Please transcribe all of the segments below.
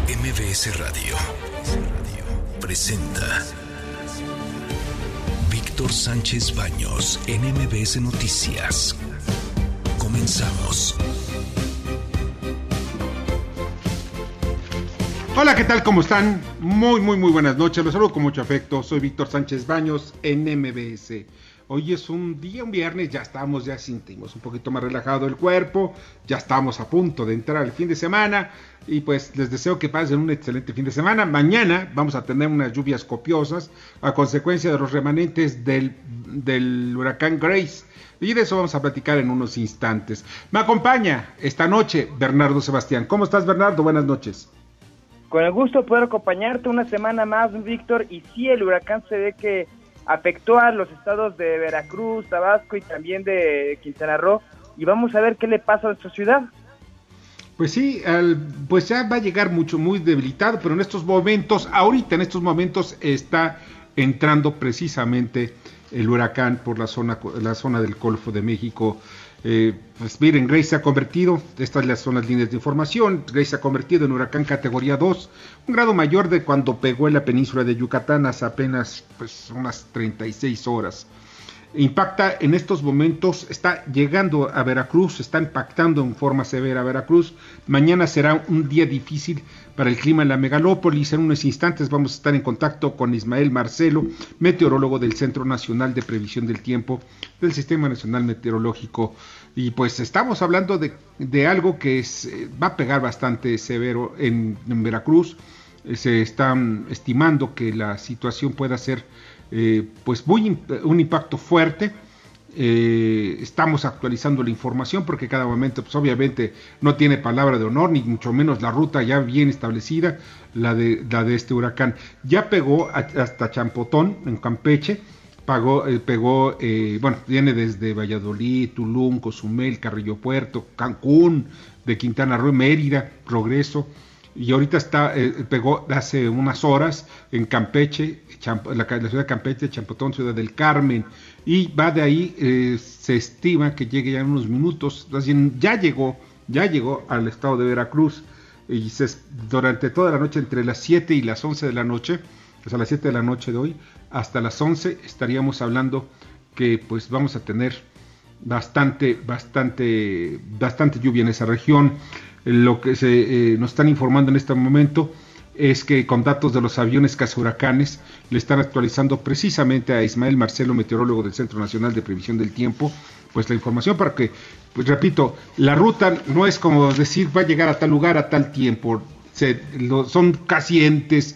MBS Radio presenta Víctor Sánchez Baños en MBS Noticias. Comenzamos. Hola, ¿qué tal? ¿Cómo están? Muy buenas noches. Los saludo con mucho afecto. Soy Víctor Sánchez Baños en MBS. Hoy es un viernes, ya sentimos un poquito más relajado el cuerpo, ya estamos a punto de entrar al fin de semana y pues les deseo que pasen un excelente fin de semana. Mañana vamos a tener unas lluvias copiosas a consecuencia de los remanentes del huracán Grace y de eso vamos a platicar en unos instantes. Me acompaña esta noche Bernardo Sebastián. ¿Cómo estás, Bernardo? Buenas noches. Con el gusto de poder acompañarte una semana más, Víctor, y sí, el huracán se ve que afectó a los estados de Veracruz, Tabasco y también de Quintana Roo, y vamos a ver qué le pasa a nuestra ciudad. Pues sí, pues ya va a llegar muy debilitado, pero en estos momentos está entrando precisamente el huracán por la zona del Golfo de México. Pues miren, Grace se ha convertido, estas son las líneas de información, Grace se ha convertido en huracán categoría 2, un grado mayor de cuando pegó en la península de Yucatán hace apenas unas 36 horas. Impacta en estos momentos, está llegando a Veracruz, está impactando en forma severa a Veracruz. Mañana será un día difícil para el clima en la megalópolis. En unos instantes vamos a estar en contacto con Ismael Marcelo, meteorólogo del Centro Nacional de Previsión del Tiempo del Sistema Nacional Meteorológico. Y pues estamos hablando de algo que va a pegar bastante severo en Veracruz. Se está estimando que la situación pueda ser un impacto fuerte. Estamos actualizando la información porque cada momento pues obviamente no tiene palabra de honor, ni mucho menos la ruta ya bien establecida, la de este huracán. Ya pegó hasta Champotón, en Campeche, viene desde Valladolid, Tulum, Cozumel, Carrillo Puerto, Cancún, de Quintana Roo, Mérida, Progreso, y ahorita pegó hace unas horas en Campeche, la ciudad de Campeche, Champotón, Ciudad del Carmen, y va de ahí, se estima que llegue ya en unos minutos, ya llegó al estado de Veracruz, y durante toda la noche, entre las 7 y las 11 de la noche, pues a las 7 de la noche de hoy, hasta las 11, estaríamos hablando que pues vamos a tener bastante lluvia en esa región. Lo que nos están informando en este momento es que con datos de los aviones cazahuracanes le están actualizando precisamente a Ismael Marcelo, meteorólogo del Centro Nacional de Previsión del Tiempo, pues la información para que, pues repito, la ruta no es como decir va a llegar a tal lugar a tal tiempo, son casi entes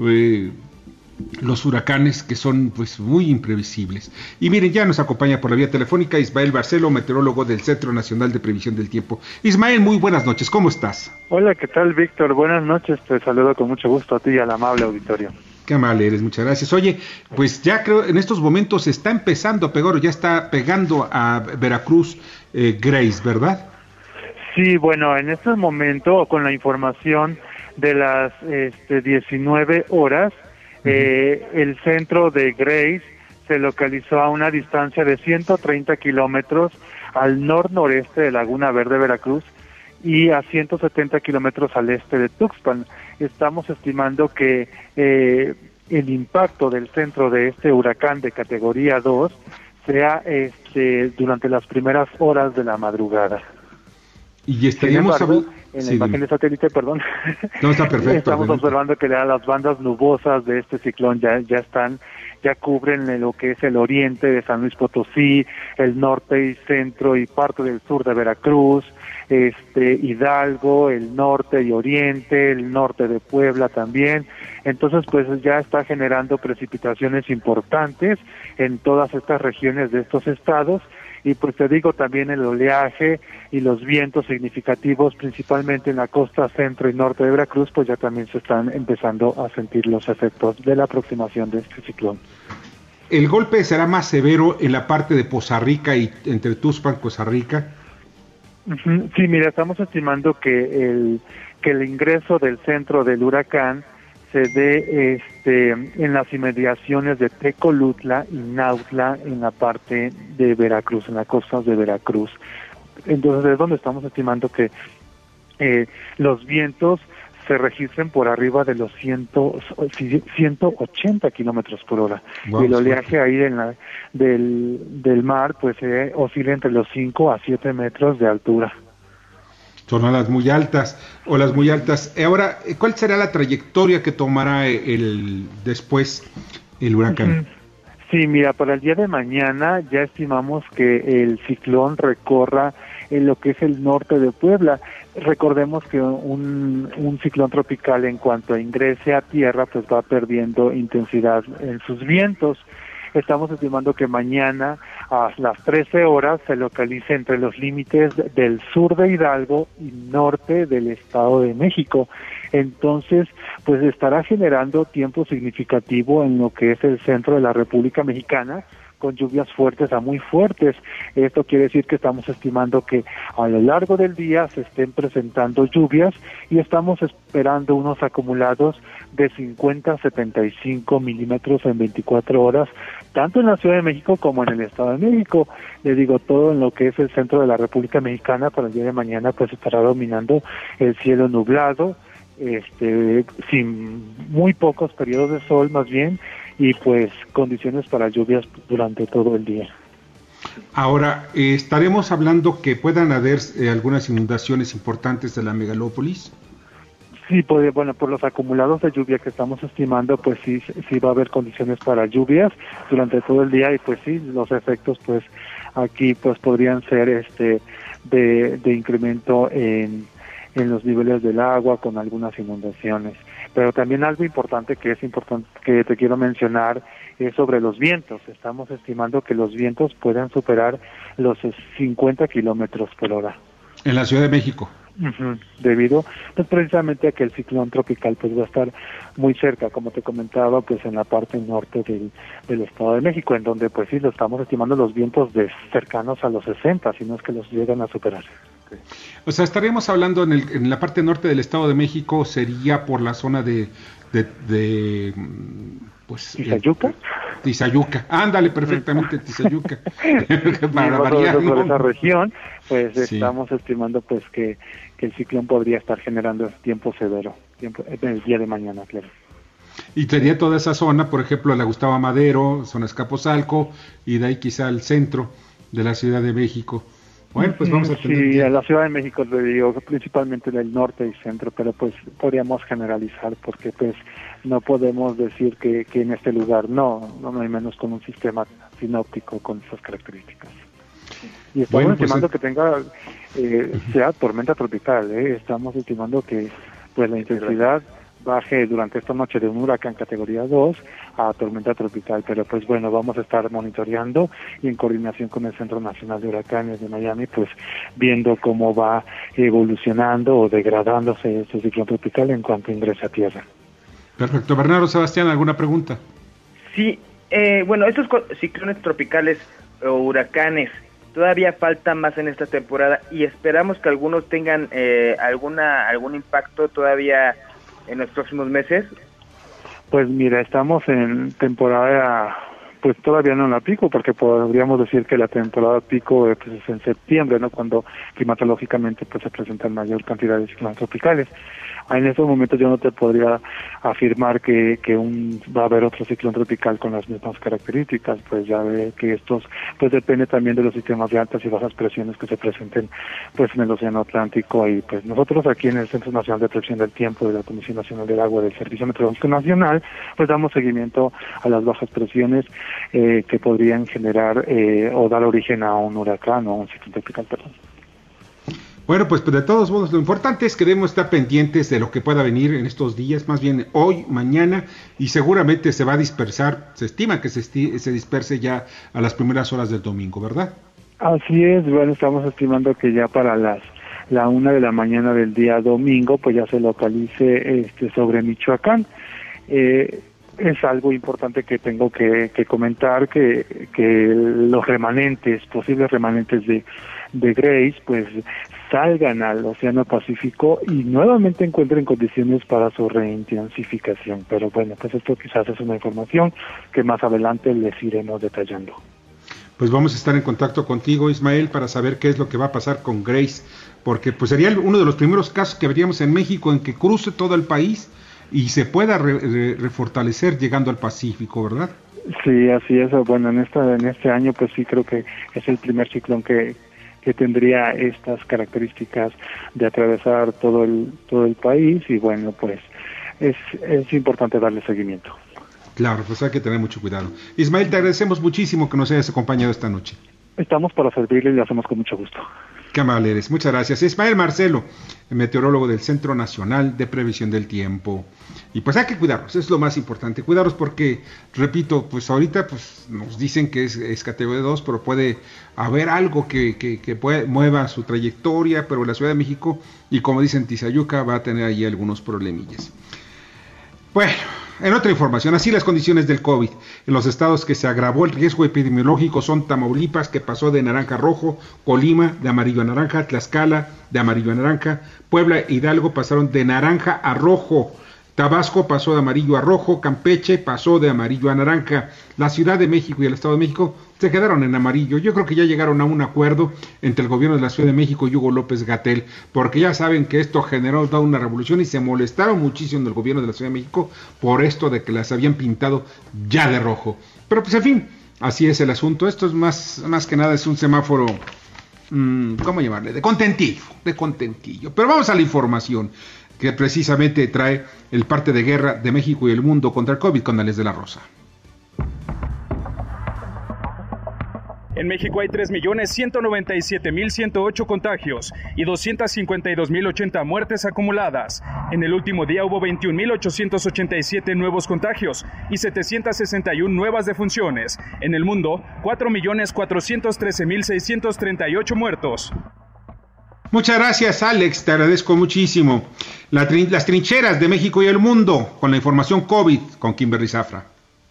los huracanes que son pues muy imprevisibles. Y miren, ya nos acompaña por la vía telefónica Ismael Marcelo, meteorólogo del Centro Nacional de Previsión del Tiempo. Ismael, muy buenas noches, ¿cómo estás? Hola, ¿qué tal, Víctor? Buenas noches, te saludo con mucho gusto a ti y al amable auditorio. Qué amable eres, muchas gracias. Oye, pues ya creo en estos momentos está empezando a pegar, o ya está pegando a Veracruz Grace, ¿verdad? Sí, bueno, en este momento, con la información de las 19 horas, el centro de Grace se localizó a una distancia de 130 kilómetros al noreste de Laguna Verde, Veracruz, y a 170 kilómetros al este de Tuxpan. Estamos estimando que el impacto del centro de este huracán de categoría 2 sea durante las primeras horas de la madrugada. Y estaríamos en la imagen de satélite, no, está perfecto. Estamos observando que las bandas nubosas de este ciclón ya cubren lo que es el oriente de San Luis Potosí, el norte y centro y parte del sur de Veracruz, Hidalgo, el norte y oriente, el norte de Puebla también. Entonces, pues ya está generando precipitaciones importantes en todas estas regiones de estos estados. Y pues te digo, también el oleaje y los vientos significativos, principalmente en la costa centro y norte de Veracruz, pues ya también se están empezando a sentir los efectos de la aproximación de este ciclón. ¿El golpe será más severo en la parte de Poza Rica y entre Tuxpan y Poza Rica? Sí, mira, estamos estimando que el ingreso del centro del huracán se dé en las inmediaciones de Tecolutla y Nautla, en la parte de Veracruz, en las costas de Veracruz. Entonces es donde estamos estimando que los vientos se registren por arriba de los 180 kilómetros por hora. Wow, y el oleaje ahí del mar pues oscila entre los 5 a 7 metros de altura. Son olas muy altas. Ahora, ¿cuál será la trayectoria que tomará después el huracán? Sí, mira, para el día de mañana ya estimamos que el ciclón recorra en lo que es el norte de Puebla. Recordemos que un ciclón tropical, en cuanto ingrese a tierra, pues va perdiendo intensidad en sus vientos. Estamos estimando que mañana a las 13 horas se localice entre los límites del sur de Hidalgo y norte del Estado de México. Entonces, pues estará generando tiempo significativo en lo que es el centro de la República Mexicana, con lluvias fuertes a muy fuertes. Esto quiere decir que estamos estimando que a lo largo del día se estén presentando lluvias y estamos esperando unos acumulados de 50 a 75 milímetros en 24 horas, tanto en la Ciudad de México como en el Estado de México. Le digo, todo en lo que es el centro de la República Mexicana para el día de mañana pues estará dominando el cielo nublado, sin muy pocos periodos de sol más bien, y pues condiciones para lluvias durante todo el día. Ahora, ¿estaremos hablando que puedan haber algunas inundaciones importantes de la megalópolis? Sí, pues, bueno, por los acumulados de lluvia que estamos estimando, pues sí va a haber condiciones para lluvias durante todo el día, y pues sí, los efectos pues aquí pues podrían ser de incremento en los niveles del agua, con algunas inundaciones. Pero también algo importante que te quiero mencionar es sobre los vientos. Estamos estimando que los vientos puedan superar los 50 kilómetros por hora. En la Ciudad de México. Debido pues precisamente a que el ciclón tropical pues va a estar muy cerca, como te comentaba, pues en la parte norte del Estado de México, en donde pues sí lo estamos estimando los vientos cercanos a los 60, si no es que los llegan a superar. O sea, estaríamos hablando en la parte norte del Estado de México, sería por la zona de pues ¿Tizayuca? Tizayuca, ándale, perfectamente, Tizayuca. Para variar, por esa región, pues sí. Estamos estimando pues que el ciclón podría estar generando tiempo severo, el día de mañana, claro. Y sería toda esa zona, por ejemplo, la Gustavo Madero, zona Escaposalco, y de ahí quizá al centro de la Ciudad de México. Bueno, pues vamos a tener... Sí, a la Ciudad de México, le digo, principalmente del norte y centro, pero pues podríamos generalizar, porque pues no podemos decir que en este lugar no hay menos con un sistema sinóptico con esas características. Y estamos estimando que tenga, sea tormenta tropical, estamos estimando que pues la intensidad baje durante esta noche de un huracán categoría 2 a tormenta tropical, pero pues bueno, vamos a estar monitoreando y en coordinación con el Centro Nacional de Huracanes de Miami, pues viendo cómo va evolucionando o degradándose este ciclón tropical en cuanto ingrese a tierra. Perfecto. Bernardo Sebastián, ¿alguna pregunta? Sí, bueno, estos ciclones tropicales o huracanes todavía faltan más en esta temporada y esperamos que algunos tengan algún impacto todavía en los próximos meses. Pues mira, estamos en temporada, pues todavía no en la pico, porque podríamos decir que la temporada pico pues es en septiembre, ¿no? Cuando climatológicamente pues se presentan mayor cantidad de ciclones tropicales. En estos momentos yo no te podría afirmar que va a haber otro ciclón tropical con las mismas características, pues ya ve que estos pues depende también de los sistemas de altas y bajas presiones que se presenten pues en el Océano Atlántico, y pues nosotros aquí en el Centro Nacional de Predicción del Tiempo de la Comisión Nacional del Agua del Servicio Meteorológico Nacional pues damos seguimiento a las bajas presiones que podrían generar o dar origen a un huracán o un ciclón tropical, perdón. Bueno, pues de todos modos, lo importante es que debemos estar pendientes de lo que pueda venir en estos días, más bien hoy, mañana, y seguramente se va a dispersar, se estima que se disperse ya a las primeras horas del domingo, ¿verdad? Así es, bueno, estamos estimando que ya para la 1 de la mañana del día domingo, pues ya se localice sobre Michoacán. Es algo importante que tengo que comentar, que los posibles remanentes de Grace, pues salgan al Océano Pacífico y nuevamente encuentren condiciones para su reintensificación. Pero bueno, pues esto quizás es una información que más adelante les iremos detallando. Pues vamos a estar en contacto contigo, Ismael, para saber qué es lo que va a pasar con Grace porque pues sería uno de los primeros casos que veríamos en México en que cruce todo el país y se pueda refortalecer llegando al Pacífico, ¿verdad? Sí, así es. Bueno, en este año pues sí creo que es el primer ciclón que tendría estas características de atravesar todo el país, y bueno, pues es importante darle seguimiento. Claro, pues hay que tener mucho cuidado. Ismael, te agradecemos muchísimo que nos hayas acompañado esta noche. Estamos para servirle y lo hacemos con mucho gusto. Qué amable eres, muchas gracias. Ismael Marcelo, meteorólogo del Centro Nacional de Previsión del Tiempo. Y pues hay que cuidarnos, es lo más importante, cuidarnos porque, repito, pues ahorita pues nos dicen que es categoría 2, pero puede haber algo que mueva su trayectoria, pero la Ciudad de México, y como dicen Tizayuca, va a tener ahí algunos problemillas. Bueno, en otra información, así las condiciones del COVID. En los estados que se agravó el riesgo epidemiológico son Tamaulipas, que pasó de naranja a rojo, Colima de amarillo a naranja, Tlaxcala de amarillo a naranja, Puebla e Hidalgo pasaron de naranja a rojo, Tabasco pasó de amarillo a rojo, Campeche pasó de amarillo a naranja, la Ciudad de México y el Estado de México se quedaron en amarillo. Yo creo que ya llegaron a un acuerdo entre el gobierno de la Ciudad de México y Hugo López-Gatell, porque ya saben que esto generó toda una revolución y se molestaron muchísimo del gobierno de la Ciudad de México por esto de que las habían pintado ya de rojo. Pero pues en fin, así es el asunto. Esto es más que nada es un semáforo, ¿cómo llamarle? De contentillo. Pero vamos a la información que precisamente trae el parte de guerra de México y el mundo contra el COVID con Alex de la Rosa. En México hay 3.197.108 contagios y 252.080 muertes acumuladas. En el último día hubo 21.887 nuevos contagios y 761 nuevas defunciones. En el mundo, 4.413.638 muertos. Muchas gracias, Alex, te agradezco muchísimo. Las trincheras de México y el mundo con la información COVID con Kimberly Zafra.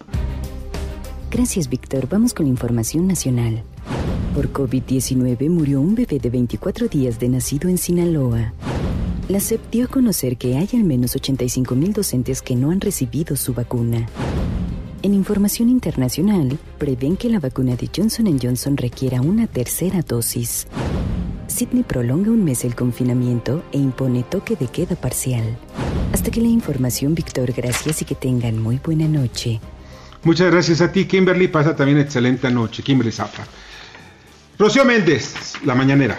Gracias, Víctor. Vamos con la información nacional. Por COVID-19 murió un bebé de 24 días de nacido en Sinaloa. La SEP dio a conocer que hay al menos 85,000 docentes que no han recibido su vacuna. En información internacional, prevén que la vacuna de Johnson & Johnson requiera una tercera dosis. Sydney prolonga un mes el confinamiento e impone toque de queda parcial. Hasta aquí la información, Víctor. Gracias y que tengan muy buena noche. Muchas gracias a ti, Kimberly. Pasa también excelente noche. Kimberly Zafra. Rocío Méndez, La Mañanera.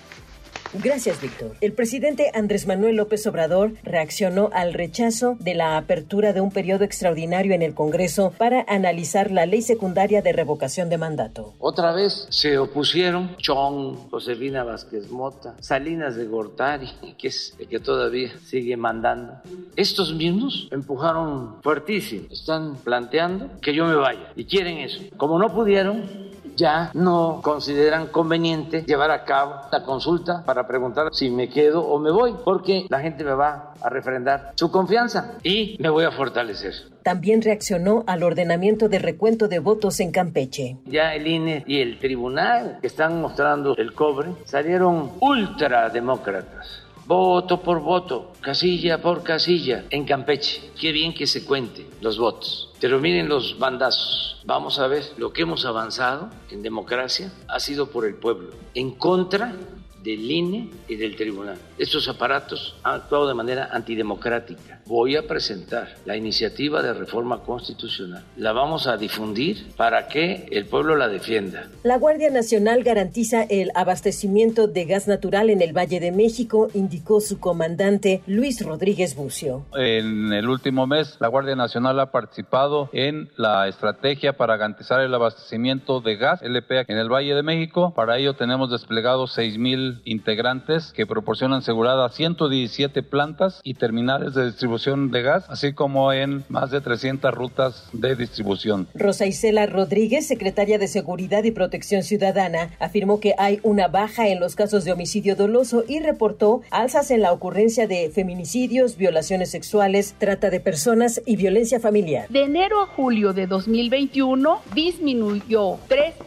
Gracias, Víctor. El presidente Andrés Manuel López Obrador reaccionó al rechazo de la apertura de un periodo extraordinario en el Congreso para analizar la ley secundaria de revocación de mandato. Otra vez se opusieron Chong, Josefina Vázquez Mota, Salinas de Gortari, que es el que todavía sigue mandando. Estos mismos empujaron fuertísimo, están planteando que yo me vaya y quieren eso. Como no pudieron, ya no consideran conveniente llevar a cabo la consulta para preguntar si me quedo o me voy, porque la gente me va a refrendar su confianza y me voy a fortalecer. También reaccionó al ordenamiento de recuento de votos en Campeche. Ya el INE y el tribunal que están mostrando el cobre salieron ultrademócratas. Voto por voto, casilla por casilla, en Campeche. Qué bien que se cuenten los votos. Pero miren los bandazos. Vamos a ver, lo que hemos avanzado en democracia ha sido por el pueblo, en contra del INE y del tribunal. Estos aparatos han actuado de manera antidemocrática. Voy a presentar la iniciativa de reforma constitucional. La vamos a difundir para que el pueblo la defienda. La Guardia Nacional garantiza el abastecimiento de gas natural en el Valle de México, indicó su comandante Luis Rodríguez Bucio. En el último mes, la Guardia Nacional ha participado en la estrategia para garantizar el abastecimiento de gas LP en el Valle de México. Para ello tenemos desplegados 6,000 integrantes que proporcionan seguridad a 117 plantas y terminales de distribución de gas, así como en más de 300 rutas de distribución. Rosa Isela Rodríguez, secretaria de Seguridad y Protección Ciudadana, afirmó que hay una baja en los casos de homicidio doloso y reportó alzas en la ocurrencia de feminicidios, violaciones sexuales, trata de personas y violencia familiar. De enero a julio de 2021 disminuyó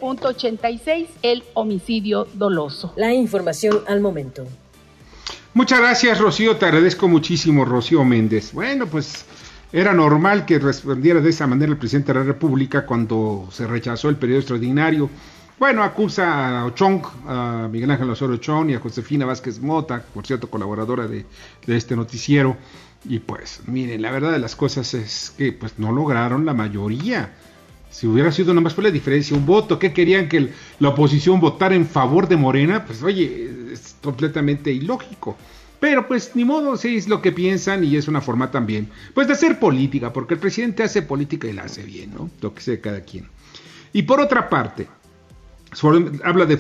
3.86 el homicidio doloso. La información al momento. Muchas gracias, Rocío, te agradezco muchísimo, Rocío Méndez. Bueno, pues era normal que respondiera de esa manera el presidente de la República cuando se rechazó el periodo extraordinario Bueno, acusa a Ochón, a Miguel Ángel Osorio Ochón y a Josefina Vázquez Mota, por cierto, colaboradora de este noticiero. Y pues, miren, la verdad de las cosas es que pues no lograron la mayoría. Si hubiera sido nomás por la diferencia, un voto, ¿qué querían? Que la oposición votara en favor de Morena, pues oye, es completamente ilógico. Pero pues ni modo, sí es lo que piensan y es una forma también, pues de hacer política, porque el presidente hace política y la hace bien, ¿no? Lo que sea cada quien. Y por otra parte, habla de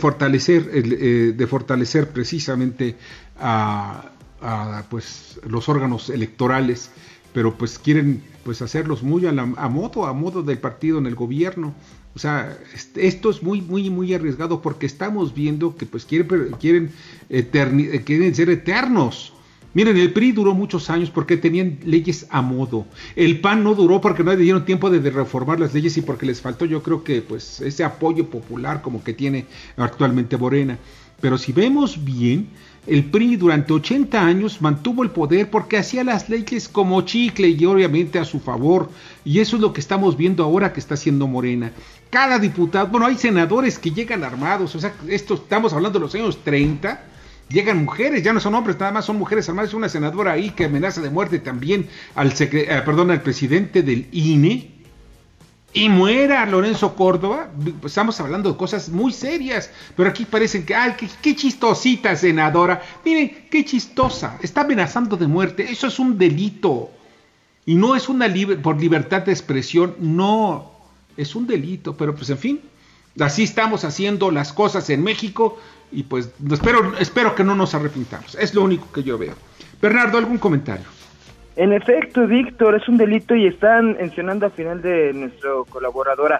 fortalecer precisamente a pues los órganos electorales, pero pues quieren pues hacerlos muy a modo del partido en el gobierno. O sea, esto es muy arriesgado porque estamos viendo que pues quieren ser eternos. Miren, el PRI duró muchos años porque tenían leyes a modo. El PAN no duró porque no le dieron tiempo de reformar las leyes y porque les faltó, yo creo que pues ese apoyo popular como que tiene actualmente Morena. Pero si vemos bien, el PRI durante 80 años mantuvo el poder porque hacía las leyes como chicle y obviamente a su favor. Y eso es lo que estamos viendo ahora que está haciendo Morena. Cada diputado, bueno, hay senadores que llegan armados, o sea, estamos hablando de los años 30, llegan mujeres, ya no son hombres, nada más son mujeres armadas. Una senadora ahí que amenaza de muerte también al presidente del INE. Y muera Lorenzo Córdoba. Estamos hablando de cosas muy serias, pero aquí parecen que, ¡ay, qué chistosita senadora! Miren, qué chistosa, está amenazando de muerte, eso es un delito. Y no es por libertad de expresión, no, es un delito, pero pues en fin, así estamos haciendo las cosas en México y pues espero que no nos arrepintamos, es lo único que yo veo. Bernardo, ¿algún comentario? En efecto, Víctor, es un delito y están mencionando al final de nuestra colaboradora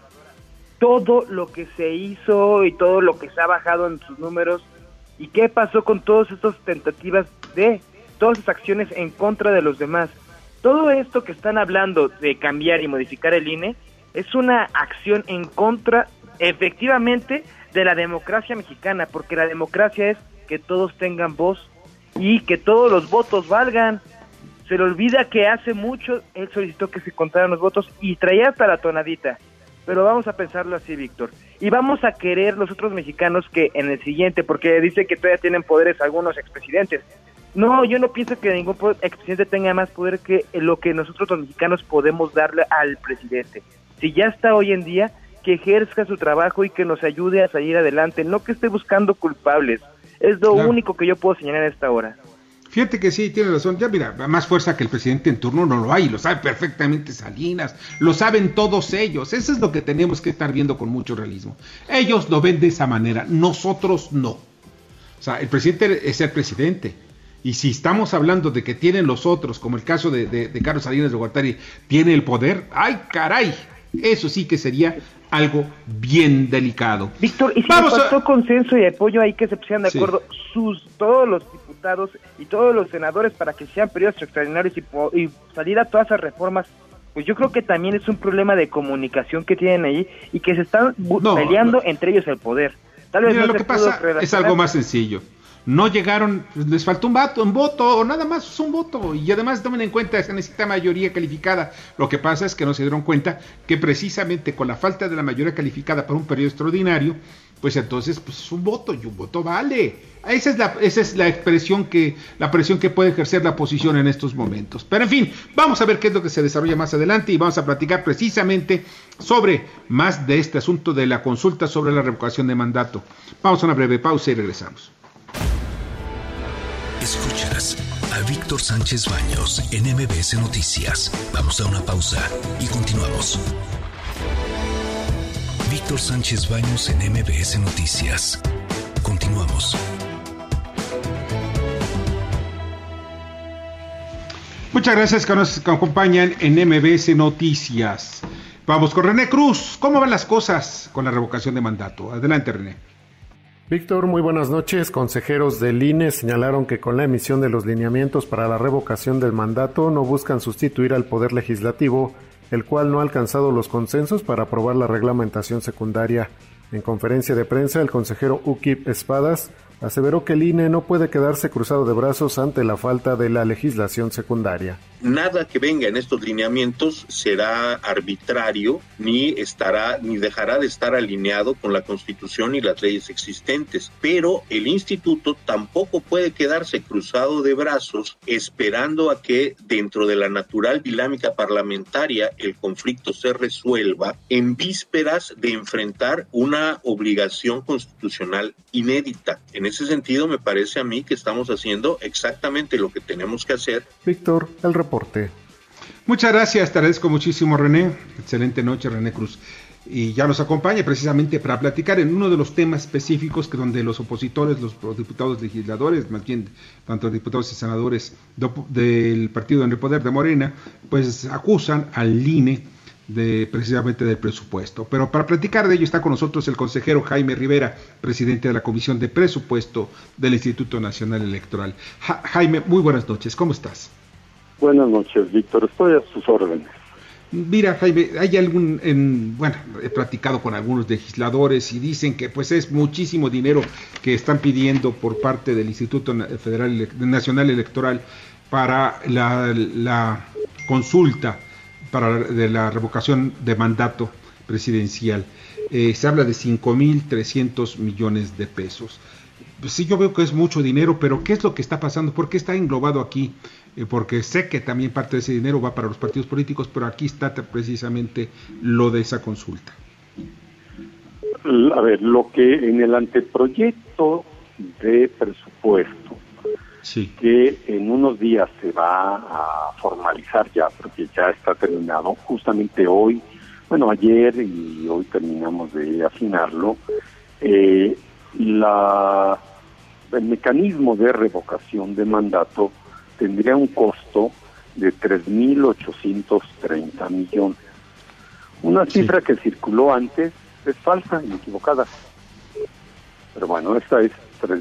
todo lo que se hizo y todo lo que se ha bajado en sus números y qué pasó con todas estas tentativas de todas esas acciones en contra de los demás. Todo esto que están hablando de cambiar y modificar el INE es una acción en contra, efectivamente, de la democracia mexicana, porque la democracia es que todos tengan voz y que todos los votos valgan. Se le olvida que hace mucho él solicitó que se contaran los votos y traía hasta la tonadita. Pero vamos a pensarlo así, Víctor. Y vamos a querer los otros mexicanos que en el siguiente, porque dice que todavía tienen poderes algunos expresidentes. No, yo no pienso que ningún expresidente tenga más poder que lo que nosotros los mexicanos podemos darle al presidente. Si ya está hoy en día, que ejerza su trabajo y que nos ayude a salir adelante, no que esté buscando culpables. Es lo único que yo puedo señalar a esta hora. Fíjate que sí, tiene razón. Ya mira, más fuerza que el presidente en turno no lo hay, lo sabe perfectamente Salinas, lo saben todos ellos. Eso es lo que tenemos que estar viendo con mucho realismo. Ellos lo ven de esa manera, nosotros no. O sea, el presidente es el presidente. Y si estamos hablando de que tienen los otros, como el caso de Carlos Salinas de Gortari, tiene el poder, ¡ay, caray! Eso sí que sería algo bien delicado. Víctor, y si nos faltó consenso y apoyo ahí que se pusieran de acuerdo todos los diputados y todos los senadores para que sean periodos extraordinarios y salir a todas esas reformas, pues yo creo que también es un problema de comunicación que tienen ahí y que se están peleando entre ellos el poder. Tal vez lo que pasa es algo más sencillo. No llegaron, les faltó un voto, o nada más es un voto, y además tomen en cuenta, se necesita mayoría calificada. Lo que pasa es que no se dieron cuenta que precisamente con la falta de la mayoría calificada para un periodo extraordinario, pues entonces pues es un voto, y un voto vale. Esa es la presión que puede ejercer la oposición en estos momentos. Pero en fin, vamos a ver qué es lo que se desarrolla más adelante, y vamos a platicar precisamente sobre más de este asunto de la consulta sobre la revocación de mandato. Vamos a una breve pausa y regresamos. Escuchas a Víctor Sánchez Baños en MBS Noticias. Vamos a una pausa y continuamos. Víctor Sánchez Baños en MBS Noticias. Continuamos. Muchas gracias que nos acompañan en MBS Noticias. Vamos con René Cruz. ¿Cómo van las cosas con la revocación de mandato? Adelante, René. Víctor, muy buenas noches. Consejeros del INE señalaron que con la emisión de los lineamientos para la revocación del mandato no buscan sustituir al Poder Legislativo, el cual no ha alcanzado los consensos para aprobar la reglamentación secundaria. En conferencia de prensa, el consejero Ukip Espadas aseveró que el INE no puede quedarse cruzado de brazos ante la falta de la legislación secundaria. nada que venga en estos lineamientos será arbitrario ni dejará de estar alineado con la Constitución y las leyes existentes, pero el instituto tampoco puede quedarse cruzado de brazos esperando a que dentro de la natural dinámica parlamentaria el conflicto se resuelva en vísperas de enfrentar una obligación constitucional inédita. En ese sentido, me parece a mí que estamos haciendo exactamente lo que tenemos que hacer. Víctor, el reporte. Muchas gracias, te agradezco muchísimo, René. Excelente noche, René Cruz. Y ya nos acompaña precisamente para platicar en uno de los temas específicos que donde los opositores, los diputados legisladores, más bien tanto diputados y senadores del partido en el poder de Morena, pues acusan al INE precisamente del presupuesto. Pero para platicar de ello está con nosotros el consejero Jaime Rivera, presidente de la Comisión de Presupuesto del Instituto Nacional Electoral. Jaime, muy buenas noches, ¿cómo estás? Buenas noches, Víctor, estoy a sus órdenes. Mira, Jaime, hay he platicado con algunos legisladores y dicen que pues es muchísimo dinero que están pidiendo por parte del Instituto Nacional Electoral para la consulta de la revocación de mandato presidencial. Se habla de 5,300 millones de pesos. Pues sí, yo veo que es mucho dinero, pero ¿qué es lo que está pasando? ¿Por qué está englobado aquí? Porque sé que también parte de ese dinero va para los partidos políticos, pero aquí está precisamente lo de esa consulta. A ver, lo que en el anteproyecto de presupuesto, sí, que en unos días se va a formalizar ya, porque ya está terminado, justamente hoy, ayer y hoy terminamos de afinarlo, el mecanismo de revocación de mandato tendría un costo de 3,830 millones. Una cifra que circuló antes es falsa y equivocada. Pero bueno, esta es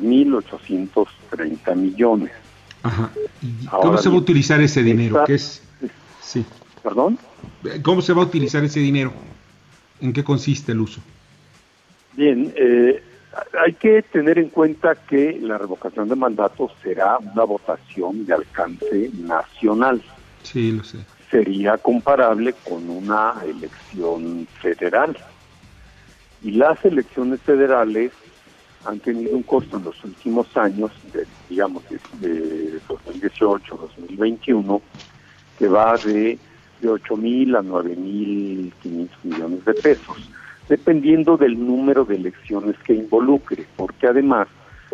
3,830 millones. Ajá. ¿Cómo se va a utilizar ese dinero? Sí. ¿Perdón? ¿Cómo se va a utilizar ese dinero? ¿En qué consiste el uso? Bien, hay que tener en cuenta que la revocación de mandato será una votación de alcance nacional. Sí, lo sé. Sería comparable con una elección federal. Y las elecciones federales han tenido un costo en los últimos años, de 2018-2021, que va de 8,000 a 9,500 millones de pesos, dependiendo del número de elecciones que involucre, porque además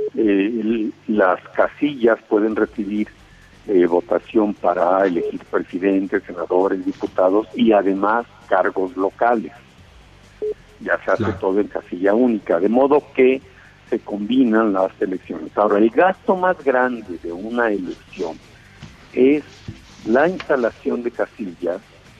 las casillas pueden recibir votación para elegir presidentes, senadores, diputados y además cargos locales. Ya se hace todo en casilla única, de modo que se combinan las elecciones. Ahora, el gasto más grande de una elección es la instalación de casillas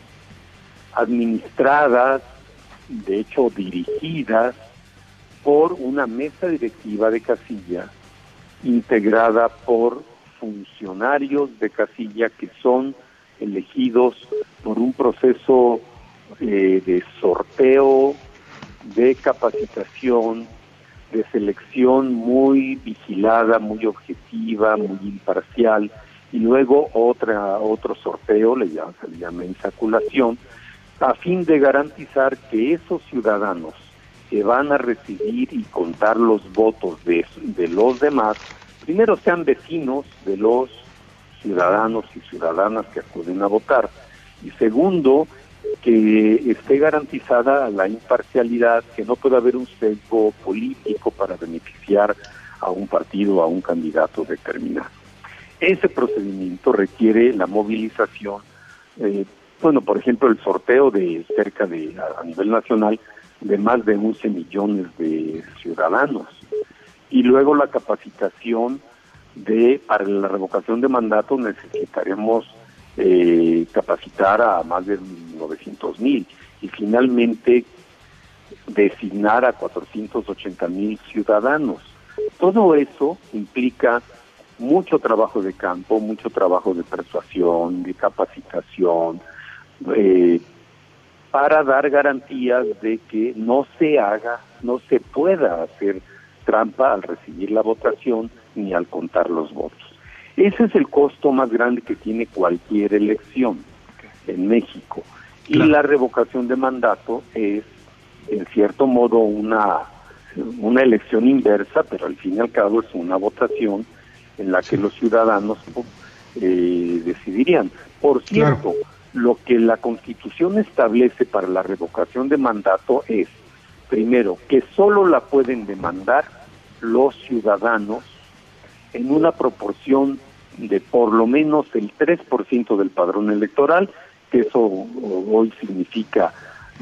administradas, de hecho dirigidas por una mesa directiva de casilla integrada por funcionarios de casilla que son elegidos por un proceso de sorteo, de capacitación, de selección muy vigilada, muy objetiva, muy imparcial, y luego otro sorteo, se le llama insaculación, a fin de garantizar que esos ciudadanos que van a recibir y contar los votos de los demás, primero sean vecinos de los ciudadanos y ciudadanas que acuden a votar, y segundo, que esté garantizada la imparcialidad, que no pueda haber un sesgo político para beneficiar a un partido o a un candidato determinado. Ese procedimiento requiere la movilización, por ejemplo, el sorteo de a nivel nacional, de más de 11 millones de ciudadanos. Y luego la capacitación para la revocación de mandato necesitaremos capacitar a más de 900,000 y finalmente designar a 480,000 ciudadanos. Todo eso implica mucho trabajo de campo, mucho trabajo de persuasión, de capacitación, para dar garantías de que no se pueda hacer trampa al recibir la votación ni al contar los votos. Ese es el costo más grande que tiene cualquier elección en México. Y la revocación de mandato es, en cierto modo, una elección inversa, pero al fin y al cabo es una votación en la que los ciudadanos decidirían. Por cierto, lo que la Constitución establece para la revocación de mandato es, primero, que solo la pueden demandar los ciudadanos en una proporción de por lo menos el 3% del padrón electoral, que eso hoy significa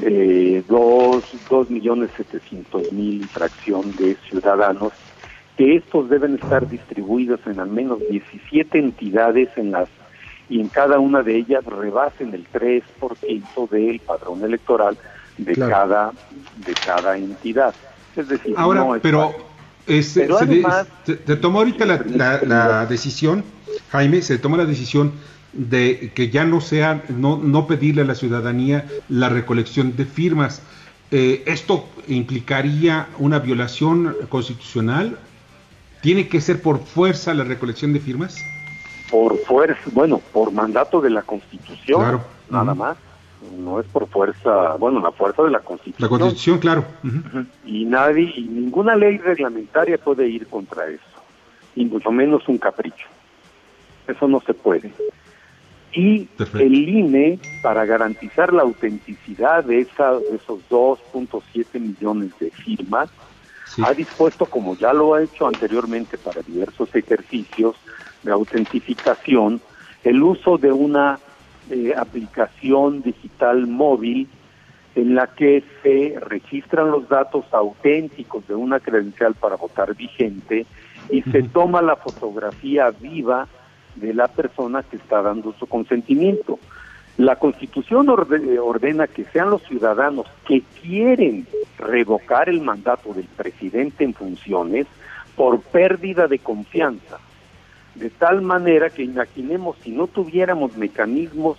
2.700.000 fracción de ciudadanos, que estos deben estar distribuidos en al menos 17 entidades y en cada una de ellas rebasen el 3% del padrón electoral de cada entidad. Es decir, ahora, no es pero además, se tomó ahorita la decisión, Jaime, se tomó la decisión de que ya no pedirle a la ciudadanía la recolección de firmas. ¿Esto implicaría una violación constitucional? ¿Tiene que ser por fuerza la recolección de firmas? Por fuerza, por mandato de la Constitución, nada más. No es por fuerza, la fuerza de la Constitución. La Constitución, claro. Y ninguna ley reglamentaria puede ir contra eso, y mucho menos un capricho. Eso no se puede. Y el INE, para garantizar la autenticidad de esos 2.7 millones de firmas, ha dispuesto, como ya lo ha hecho anteriormente para diversos ejercicios de autentificación, el uso de una aplicación digital móvil en la que se registran los datos auténticos de una credencial para votar vigente y se toma la fotografía viva de la persona que está dando su consentimiento. La Constitución ordena que sean los ciudadanos que quieren revocar el mandato del presidente en funciones por pérdida de confianza. De tal manera que imaginemos, si no tuviéramos mecanismos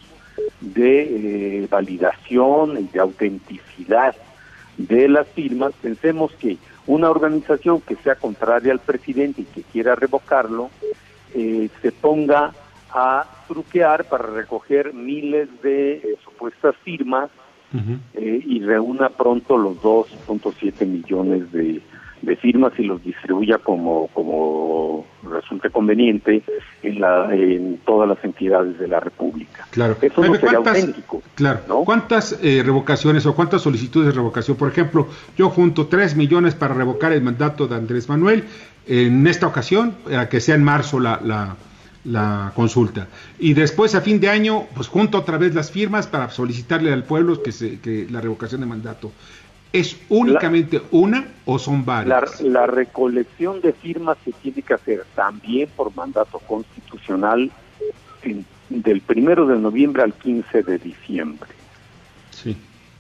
de validación y de autenticidad de las firmas, pensemos que una organización que sea contraria al presidente y que quiera revocarlo, se ponga a truquear para recoger miles de supuestas firmas y reúna pronto los 2.7 millones de firmas y los distribuya como resulte conveniente en todas las entidades de la República. Claro. Eso no sería auténtico. Claro. ¿No? ¿Cuántas revocaciones o cuántas solicitudes de revocación? Por ejemplo, yo junto 3 millones para revocar el mandato de Andrés Manuel, en esta ocasión, que sea en marzo la consulta. Y después, a fin de año, pues junto otra vez las firmas para solicitarle al pueblo que la revocación de mandato. ¿Es únicamente una o son varias? La recolección de firmas se tiene que hacer también por mandato constitucional del 1 de noviembre al 15 de diciembre. Sí.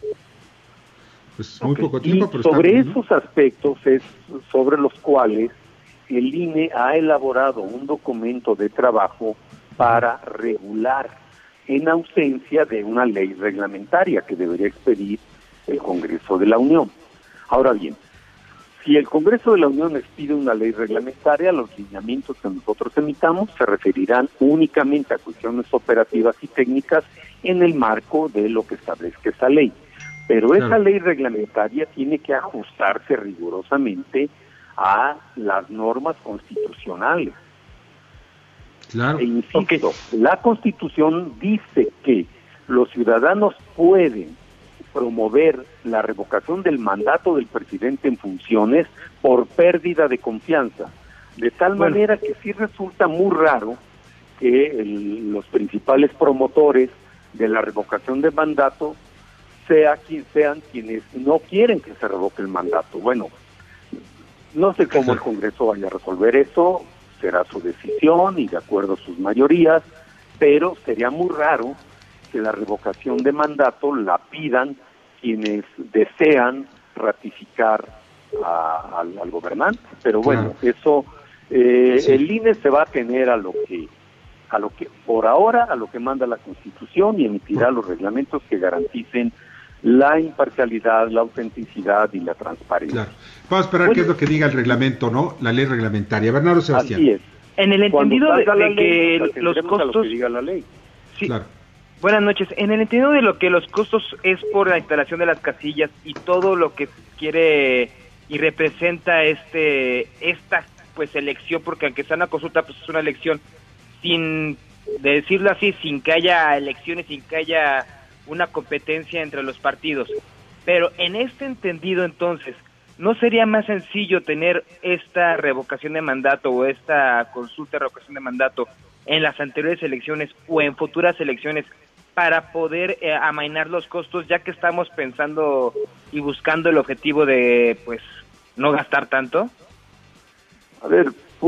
Pues muy poco tiempo, pero sobre esos aspectos es sobre los cuales el INE ha elaborado un documento de trabajo para regular, en ausencia de una ley reglamentaria que debería expedir el Congreso de la Unión. Ahora bien, si el Congreso de la Unión expide una ley reglamentaria, los lineamientos que nosotros emitamos se referirán únicamente a cuestiones operativas y técnicas en el marco de lo que establezca esa ley. Pero esa ley reglamentaria tiene que ajustarse rigurosamente a las normas constitucionales. Claro. E insisto, la Constitución dice que los ciudadanos pueden promover la revocación del mandato del presidente en funciones por pérdida de confianza, de tal manera que sí resulta muy raro que los principales promotores de la revocación de mandato sean quienes no quieren que se revoque el mandato. Bueno, no sé cómo el Congreso vaya a resolver eso, será su decisión y de acuerdo a sus mayorías, pero sería muy raro que la revocación de mandato la pidan quienes desean ratificar al gobernante. Pero bueno, eso el INE se va a atener a lo que por ahora a lo que manda la Constitución y emitirá los reglamentos que garanticen la imparcialidad, la autenticidad y la transparencia. Claro. Vamos a esperar qué es lo que diga el reglamento, ¿no? La ley reglamentaria. Bernardo Sebastián. Así es. En el entendido de que los costos... lo que diga la ley. Sí. Claro. Buenas noches. En el entendido de lo que los costos es por la instalación de las casillas y todo lo que quiere y representa esta pues elección, porque aunque sea una consulta, pues es una elección, sin decirlo así, sin que haya elecciones, sin que haya una competencia entre los partidos. Pero en este entendido, entonces, ¿no sería más sencillo tener esta revocación de mandato o esta consulta de revocación de mandato en las anteriores elecciones o en futuras elecciones para poder amainar los costos, ya que estamos pensando y buscando el objetivo de, pues, no gastar tanto? A ver,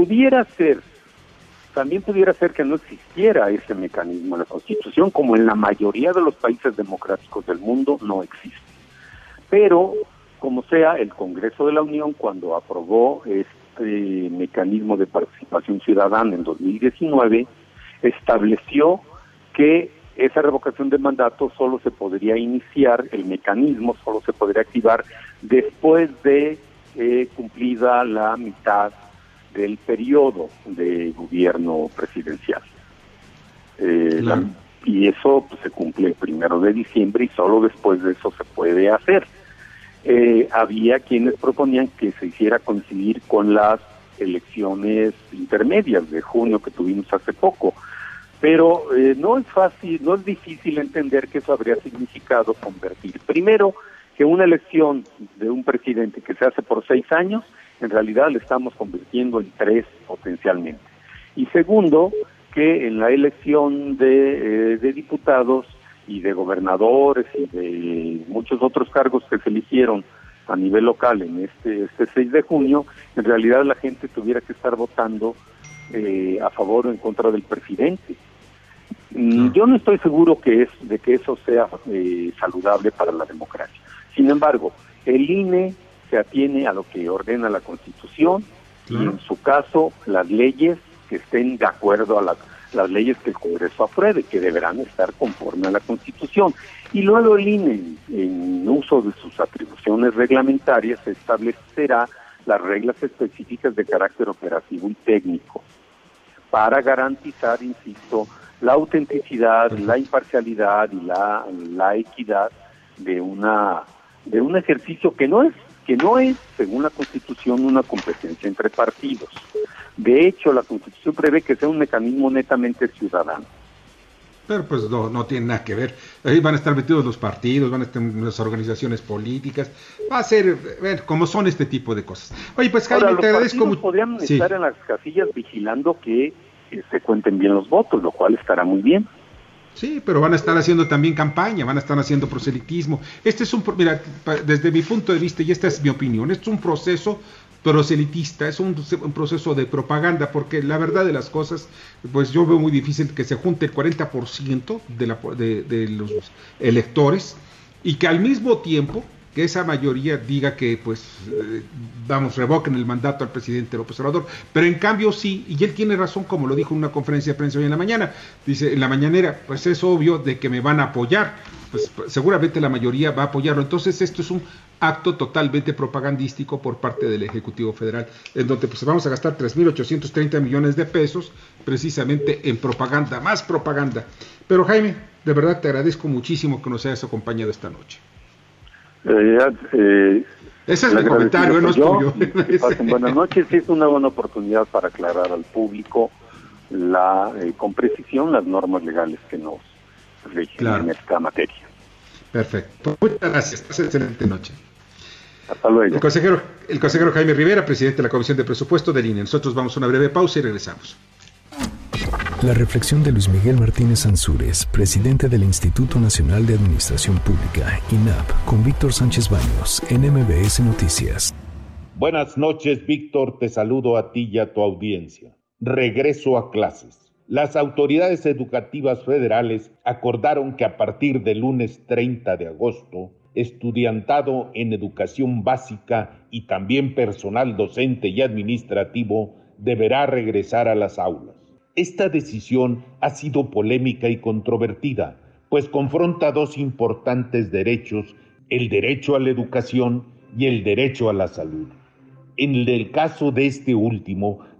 también pudiera ser que no existiera ese mecanismo en la Constitución, como en la mayoría de los países democráticos del mundo no existe. Pero, como sea, el Congreso de la Unión, cuando aprobó este mecanismo de participación ciudadana en 2019, estableció que esa revocación de mandato solo se podría iniciar, el mecanismo solo se podría activar después de cumplida la mitad del periodo de gobierno presidencial. Claro. Y eso pues, se cumple el 1 de diciembre y solo después de eso se puede hacer. Había quienes proponían que se hiciera coincidir con las elecciones intermedias de junio que tuvimos hace poco, pero no es fácil, no es difícil entender que eso habría significado convertir, primero, que una elección de un presidente que se hace por 6 años, en realidad le estamos convirtiendo en 3 potencialmente. Y segundo, que en la elección de diputados y de gobernadores y de muchos otros cargos que se eligieron a nivel local en este 6 de junio, en realidad la gente tuviera que estar votando a favor o en contra del presidente. Yo no estoy seguro de que eso sea saludable para la democracia. Sin embargo, el INE se atiene a lo que ordena la Constitución y en su caso las leyes que estén de acuerdo a las leyes que el Congreso apruebe, que deberán estar conforme a la Constitución. Y luego el INE, en uso de sus atribuciones reglamentarias, establecerá las reglas específicas de carácter operativo y técnico para garantizar, insisto, la autenticidad, la imparcialidad y la equidad de un ejercicio que no es, según la Constitución, una competencia entre partidos. De hecho, la Constitución prevé que sea un mecanismo netamente ciudadano. Pero pues no tiene nada que ver. Ahí van a estar metidos los partidos, van a estar las organizaciones políticas. Va a ser, como son este tipo de cosas. Oye, pues Jaime, ahora, te agradezco mucho. Podrían estar en las casillas vigilando que se cuenten bien los votos, lo cual estará muy bien. Sí, pero van a estar haciendo también campaña, van a estar haciendo proselitismo. Mira, desde mi punto de vista, y esta es mi opinión, es un proceso proselitista, es un proceso de propaganda, porque la verdad de las cosas, pues yo veo muy difícil que se junte el 40% de los electores y que al mismo tiempo que esa mayoría diga que, pues, revoquen el mandato al presidente López Obrador, pero en cambio sí, y él tiene razón, como lo dijo en una conferencia de prensa hoy en la mañana, dice, en la mañanera, pues es obvio de que me van a apoyar, pues seguramente la mayoría va a apoyarlo, entonces esto es un acto totalmente propagandístico por parte del Ejecutivo Federal, en donde pues vamos a gastar 3.830 millones de pesos precisamente en propaganda, más propaganda. Pero Jaime, de verdad te agradezco muchísimo que nos hayas acompañado esta noche. Ese es mi comentario, no es tuyo. Buenas noches, sí es una buena oportunidad para aclarar al público con precisión las normas legales que nos rigen en esta materia. Perfecto, muchas gracias, excelente noche. Hasta luego. El consejero Jaime Rivera, presidente de la Comisión de Presupuesto del INE. Nosotros vamos a una breve pausa y regresamos. La reflexión de Luis Miguel Martínez Ansúrez, presidente del Instituto Nacional de Administración Pública, INAP, con Víctor Sánchez Baños, en MBS Noticias. Buenas noches, Víctor, te saludo a ti y a tu audiencia. Regreso a clases. Las autoridades educativas federales acordaron que a partir del lunes 30 de agosto, estudiantado en educación básica y también personal docente y administrativo deberá regresar a las aulas. Esta decisión ha sido polémica y controvertida, pues confronta dos importantes derechos, el derecho a la educación y el derecho a la salud. En el caso de este último,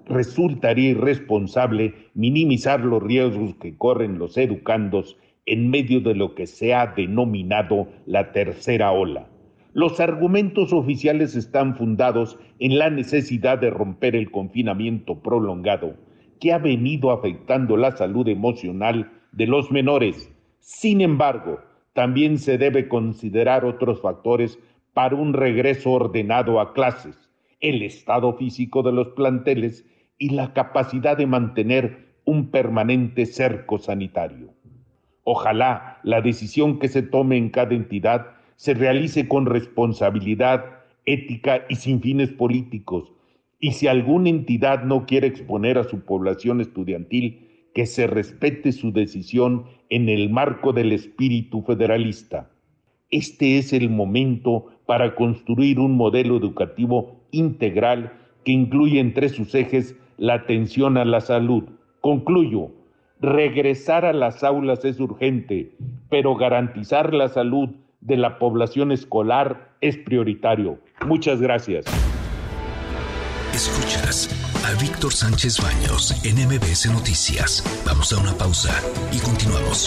resultaría irresponsable minimizar los riesgos que corren los educandos en medio de lo que se ha denominado la tercera ola. Los argumentos oficiales están fundados en la necesidad de romper el confinamiento prolongado que ha venido afectando la salud emocional de los menores. Sin embargo, también se debe considerar otros factores para un regreso ordenado a clases, el estado físico de los planteles y la capacidad de mantener un permanente cerco sanitario. Ojalá la decisión que se tome en cada entidad se realice con responsabilidad, ética y sin fines políticos, y si alguna entidad no quiere exponer a su población estudiantil, que se respete su decisión en el marco del espíritu federalista. Este es el momento para construir un modelo educativo integral que incluye entre sus ejes la atención a la salud. Concluyo, regresar a las aulas es urgente, pero garantizar la salud de la población escolar es prioritario. Muchas gracias. Escuchas a Víctor Sánchez Baños en MBS Noticias. Vamos a una pausa y continuamos.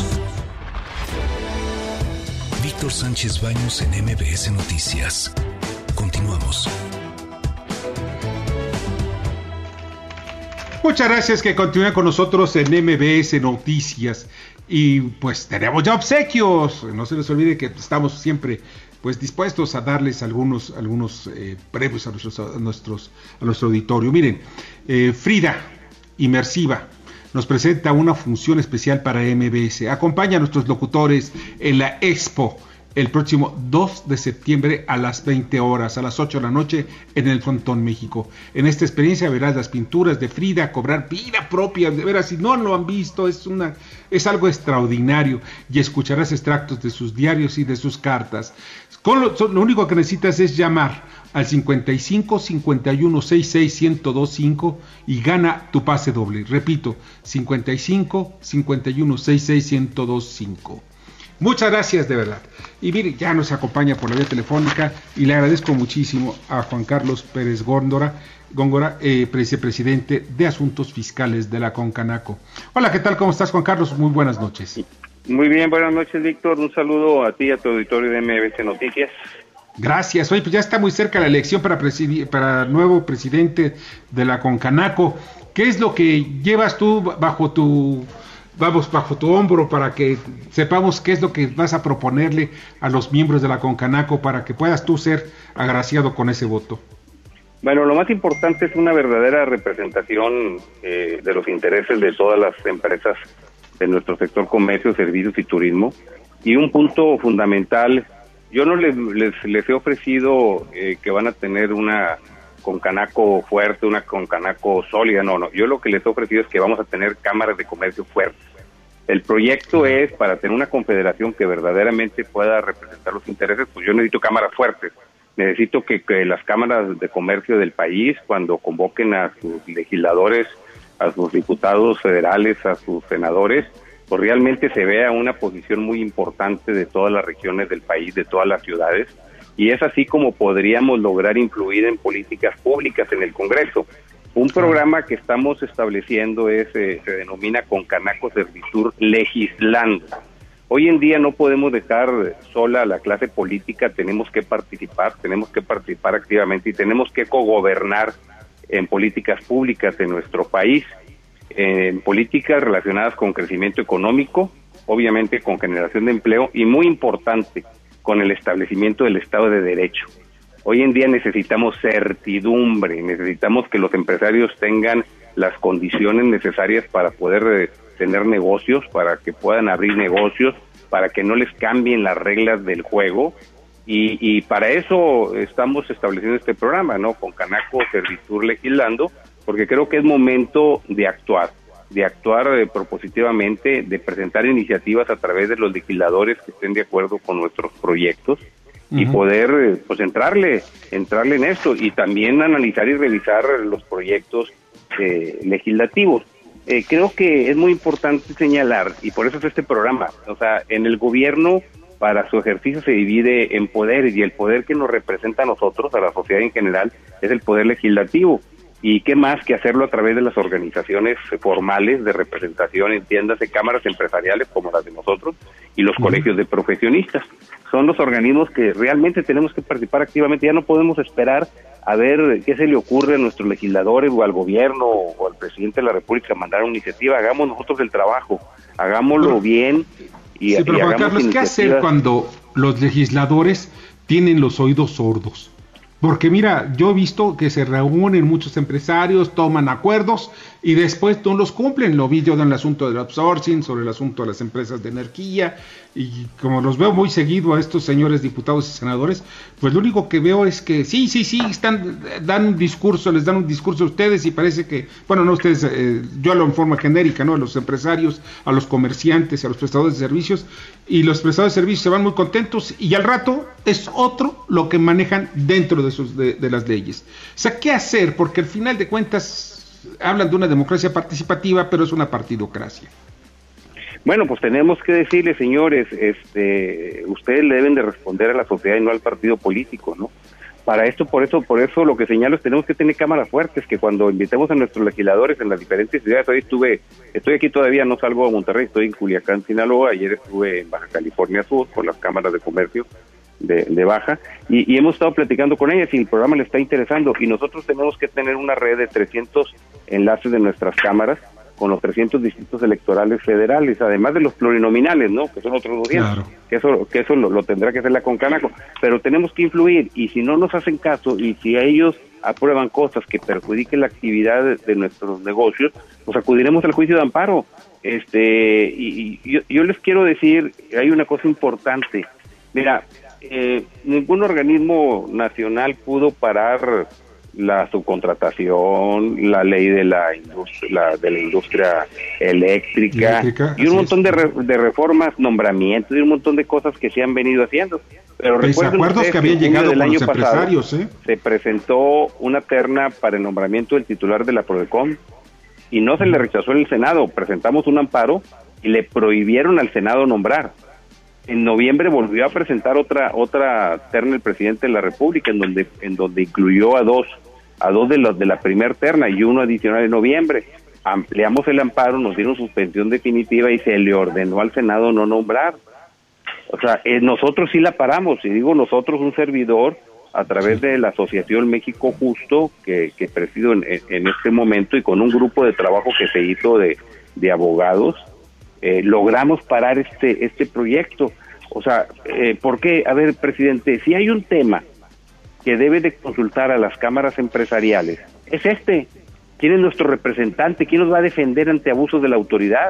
Víctor Sánchez Baños en MBS Noticias. Continuamos. Muchas gracias que continúen con nosotros en MBS Noticias. Y pues tenemos ya obsequios. No se les olvide que estamos siempre pues dispuestos a darles algunos premios a nuestro auditorio. Miren, Frida Inmersiva nos presenta una función especial para MBS. Acompaña a nuestros locutores en la Expo el próximo 2 de septiembre a las 20 horas, a las 8 de la noche en el Frontón México. En esta experiencia verás las pinturas de Frida cobrar vida propia, de veras, si no lo han visto, es algo extraordinario, y escucharás extractos de sus diarios y de sus cartas. Lo único que necesitas es llamar al 55 51 66 1025 y gana tu pase doble. Repito, 55 51 66 1025. Muchas gracias, de verdad. Y mire, ya nos acompaña por la vía telefónica y le agradezco muchísimo a Juan Carlos Pérez Góngora, vicepresidente de Asuntos Fiscales de la Concanaco. Hola, ¿qué tal? ¿Cómo estás, Juan Carlos? Muy buenas noches. Muy bien, buenas noches, Víctor. Un saludo a ti y a tu auditorio de MBS Noticias. Gracias. Oye, pues ya está muy cerca la elección para nuevo presidente de la Concanaco. ¿Qué es lo que llevas tú bajo tu hombro para que sepamos qué es lo que vas a proponerle a los miembros de la Concanaco para que puedas tú ser agraciado con ese voto? Bueno, lo más importante es una verdadera representación de los intereses de todas las empresas de nuestro sector comercio, servicios y turismo. Y un punto fundamental, yo no les he ofrecido que van a tener una Concanaco fuerte, una Concanaco sólida, no, yo lo que les he ofrecido es que vamos a tener cámaras de comercio fuertes. El proyecto es para tener una confederación que verdaderamente pueda representar los intereses, pues yo necesito cámaras fuertes, necesito que las cámaras de comercio del país, cuando convoquen a sus legisladores, a sus diputados federales, a sus senadores, pues realmente se vea una posición muy importante de todas las regiones del país, de todas las ciudades, y es así como podríamos lograr influir en políticas públicas en el Congreso. Un programa que estamos estableciendo se denomina Concanaco Servitur Legislando. Hoy en día no podemos dejar sola a la clase política, tenemos que participar activamente y tenemos que cogobernar en políticas públicas de nuestro país, en políticas relacionadas con crecimiento económico, obviamente con generación de empleo y muy importante, con el establecimiento del Estado de Derecho. Hoy en día necesitamos certidumbre, necesitamos que los empresarios tengan las condiciones necesarias para poder tener negocios, para que puedan abrir negocios, para que no les cambien las reglas del juego, y para eso estamos estableciendo este programa, ¿no? Concanaco Servitur Legislando, porque creo que es momento de actuar propositivamente, de presentar iniciativas a través de los legisladores que estén de acuerdo con nuestros proyectos y poder pues entrarle en esto y también analizar y revisar los proyectos legislativos. Creo que es muy importante señalar, y por eso es este programa, o sea, en el gobierno para su ejercicio se divide en poderes, y el poder que nos representa a nosotros, a la sociedad en general, es el poder legislativo. Y qué más que hacerlo a través de las organizaciones formales de representación, entiéndase, cámaras empresariales como las de nosotros y los colegios de profesionistas. Son los organismos que realmente tenemos que participar activamente. Ya no podemos esperar a ver qué se le ocurre a nuestros legisladores o al gobierno o al presidente de la República mandar una iniciativa. Hagamos nosotros el trabajo, hagámoslo bien y, sí, pero y Juan hagamos Carlos, ¿qué hacer cuando los legisladores tienen los oídos sordos? Porque mira, yo he visto que se reúnen muchos empresarios, toman acuerdos y después no los cumplen. Lo vi yo en el asunto del outsourcing, sobre el asunto de las empresas de energía, y como los veo muy seguido a estos señores diputados y senadores, pues lo único que veo es que sí, dan un discurso, les dan un discurso a ustedes y parece que, bueno, no ustedes, yo hablo en forma genérica, ¿no? A los empresarios, a los comerciantes, a los prestadores de servicios, y los prestadores de servicios se van muy contentos y al rato es otro lo que manejan dentro de las leyes. O sea, ¿qué hacer? Porque al final de cuentas hablan de una democracia participativa, pero es una partidocracia. Bueno, pues tenemos que decirle, señores, ustedes le deben de responder a la sociedad y no al partido político, ¿no? Para esto, por eso lo que señalo es que tenemos que tener cámaras fuertes, que cuando invitemos a nuestros legisladores en las diferentes ciudades, hoy estoy aquí todavía, no salgo a Monterrey, estoy en Culiacán, Sinaloa, ayer estuve en Baja California Sur con las cámaras de comercio de Baja, y hemos estado platicando con ellas y el programa le está interesando, y nosotros tenemos que tener una red de 300 enlaces de nuestras cámaras con los 300 distritos electorales federales, además de los plurinominales, ¿no? Que son otros 200, claro. que eso lo tendrá que hacer la Concanaco, pero tenemos que influir, y si no nos hacen caso, y si a ellos aprueban cosas que perjudiquen la actividad de nuestros negocios, pues acudiremos al juicio de amparo. Y yo les quiero decir, hay una cosa importante, mira, ningún organismo nacional pudo parar la subcontratación, la ley de la industria eléctrica y un montón de reformas, nombramientos y un montón de cosas que se han venido haciendo. Pero recuerden ustedes que había llegado del año pasado se presentó una terna para el nombramiento del titular de la Prodecon y no se le rechazó en el Senado. Presentamos un amparo y le prohibieron al Senado nombrar. En noviembre volvió a presentar otra terna el presidente de la República, en donde incluyó a dos de la primer terna y uno adicional en noviembre. Ampliamos el amparo, nos dieron suspensión definitiva y se le ordenó al Senado no nombrar. O sea, nosotros sí la paramos, y digo nosotros, un servidor, a través de la Asociación México Justo, que presido en este momento, y con un grupo de trabajo que se hizo de abogados, logramos parar este proyecto. O sea, ¿por qué? A ver, presidente, si hay un tema que debe de consultar a las cámaras empresariales, es ¿quién es nuestro representante? ¿Quién nos va a defender ante abusos de la autoridad?